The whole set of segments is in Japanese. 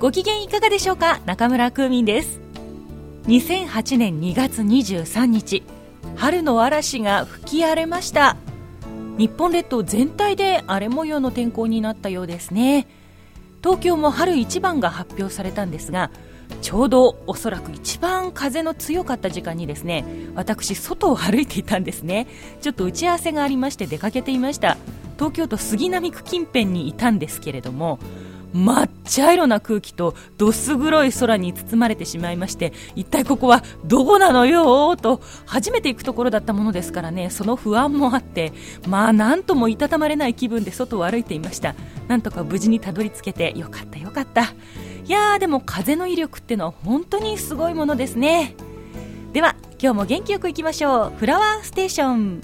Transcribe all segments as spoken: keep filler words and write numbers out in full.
ご機嫌いかがでしょうか。中村クーミンです。にせんはちねんにがつにじゅうさんにち、春の嵐が吹き荒れました。日本列島全体で荒れ模様の天候になったようですね。東京も春一番が発表されたんですが、ちょうどおそらく一番風の強かった時間にですね、私外を歩いていたんですね。ちょっと打ち合わせがありまして出かけていました。東京都杉並区近辺にいたんですけれども、真っ茶色な空気とどす黒い空に包まれてしまいまして、一体ここはどこなのよと初めて行くところだったものですからね、その不安もあって、まあなんともいたたまれない気分で外を歩いていました。なんとか無事にたどり着けてよかったよかった。いやーでも風の威力ってのは本当にすごいものですね。では今日も元気よくいきましょう。フラワーステーション。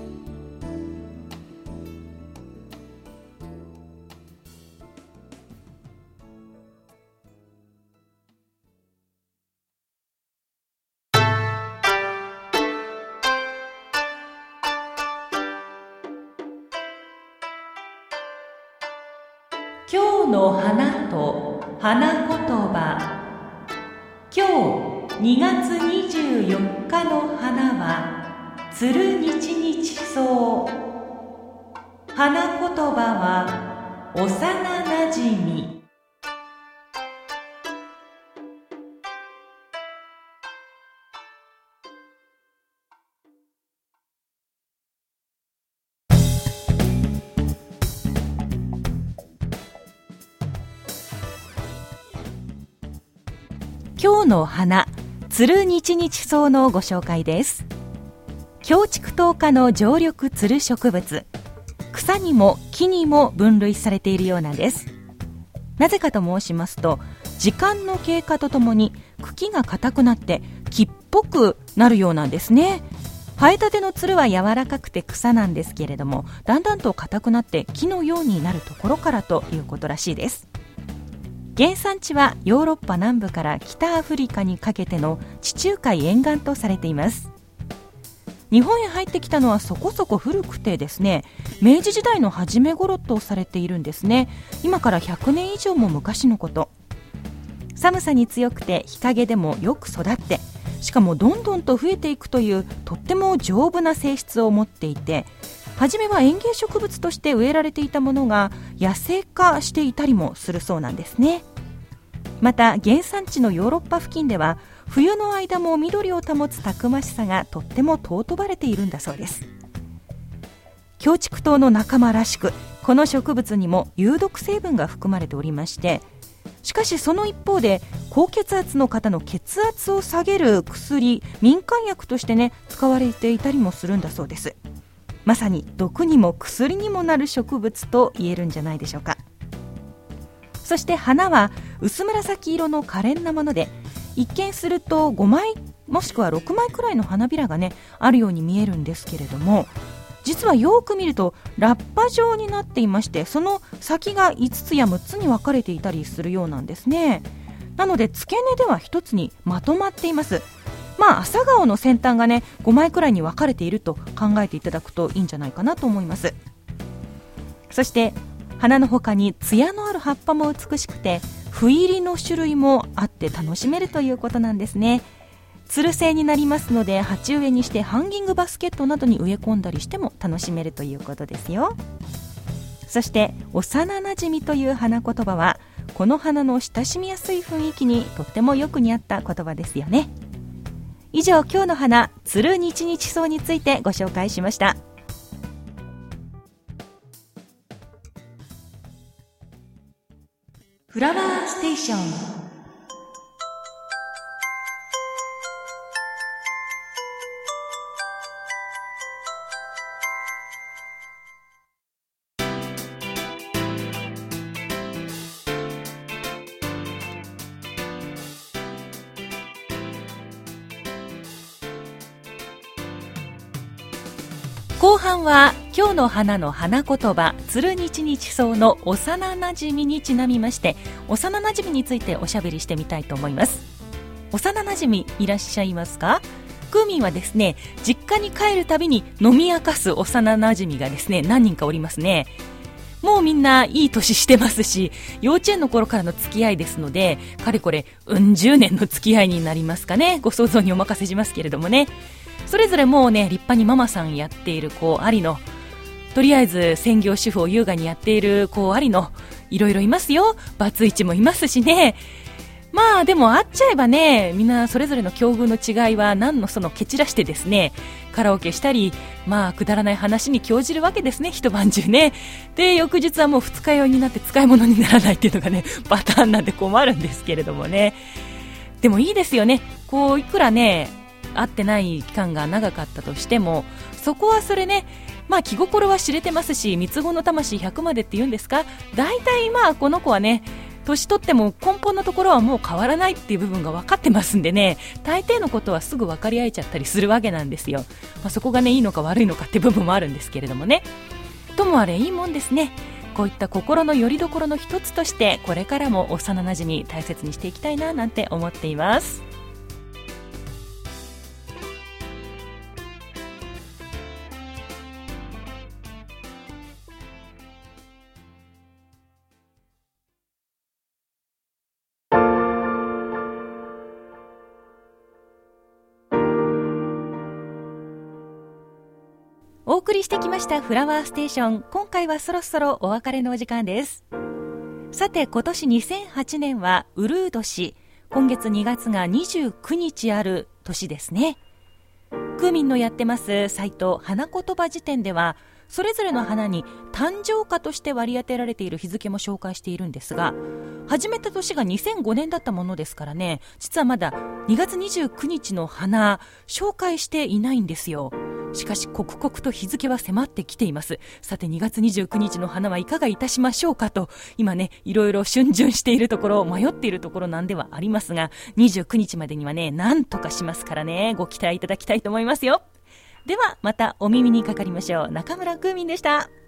今日の花と花言葉。今日にがつにじゅうよっかの花はつるにちにちそう。花言葉は幼なじみ。今日の花、つるにちにちそうのご紹介です。強竹頭科の常緑つる植物、草にも木にも分類されているようなんです。なぜかと申しますと、時間の経過とともに茎が硬くなって木っぽくなるようなんですね。生えたてのつるは柔らかくて草なんですけれども、だんだんと硬くなって木のようになるところからということらしいです。原産地はヨーロッパ南部から北アフリカにかけての地中海沿岸とされています。日本へ入ってきたのはそこそこ古くてですね、明治時代の初め頃とされているんですね。今からひゃくねん以上も昔のこと。寒さに強くて日陰でもよく育って、しかもどんどんと増えていくというとっても丈夫な性質を持っていて、初めは園芸植物として植えられていたものが野生化していたりもするそうなんですね。また原産地のヨーロッパ付近では冬の間も緑を保つたくましさがとっても尊ばれているんだそうです。強竹頭の仲間らしく、この植物にも有毒成分が含まれておりまして、しかしその一方で高血圧の方の血圧を下げる薬、民間薬としてね使われていたりもするんだそうです。まさに毒にも薬にもなる植物と言えるんじゃないでしょうか。そして花は薄紫色の可憐なもので、一見するとごまいもしくはろくまいくらいの花びらがねあるように見えるんですけれども、実はよく見るとラッパ状になっていまして、その先がいつつやむっつに分かれていたりするようなんですね。なので付け根ではひとつにまとまっています。まあ朝顔の先端がねごまいくらいに分かれていると考えていただくといいんじゃないかなと思います。そして花の他に艶のある葉っぱも美しくて、斑入りの種類もあって楽しめるということなんですね。つる製になりますので、鉢植えにしてハンギングバスケットなどに植え込んだりしても楽しめるということですよ。そして幼なじみという花言葉は、この花の親しみやすい雰囲気にとってもよく似合った言葉ですよね。以上、今日の花、つるにちにちそうについてご紹介しました。フラワーステーション。後半は今日の花の花言葉、つるにちにちそうの幼なじみにちなみまして、幼なじみについておしゃべりしてみたいと思います。幼なじみいらっしゃいますか？クーミンはですね、実家に帰るたびに飲み明かす幼なじみがですね何人かおりますね。 もうみんないい年してますし、幼稚園の頃からの付き合いですので、かれこれうん十年の付き合いになりますかね。ご想像にお任せしますけれどもね。それぞれもうね、立派にママさんやっている子ありの、とりあえず専業主婦を優雅にやっている子ありの、いろいろいますよ。バツイチもいますしね。まあでも会っちゃえばね、みんなそれぞれの境遇の違いは何のその蹴散らしてですね、カラオケしたり、まあくだらない話に興じるわけですね、一晩中ね。で、翌日はもう二日酔いになって使い物にならないっていうのがね、パターンなんで困るんですけれどもね。でもいいですよね。こういくらね、会ってない期間が長かったとしても、そこはそれね、まあ気心は知れてますし、三つ子の魂ひゃくまでって言うんですか。大体まあこの子はね、年取っても根本のところはもう変わらないっていう部分が分かってますんでね、大抵のことはすぐ分かり合えちゃったりするわけなんですよ。まあ、そこがねいいのか悪いのかって部分もあるんですけれどもね。ともあれいいもんですね。こういった心の拠り所の一つとしてこれからも幼なじみ大切にしていきたいななんて思っています。お送りしてきましたフラワーステーション。今回はそろそろお別れのお時間です。さて今年にせんはちねんはうるう年、今月にがつがにじゅうくにちある年ですね。クーミンのやってますサイト花言葉辞典では、それぞれの花に誕生花として割り当てられている日付も紹介しているんですが、始めた年がにせんごねんだったものですからね、実はまだにがつにじゅうくにちの花紹介していないんですよ。しかし刻々と日付は迫ってきています。さてにがつにじゅうくにちの花はいかがいたしましょうかと、今ねいろいろ逡巡しているところ、迷っているところなんではありますが、にじゅうくにちまでにはねなんとかしますからね、ご期待いただきたいと思いますよ。ではまたお耳にかかりましょう。中村クーミンでした。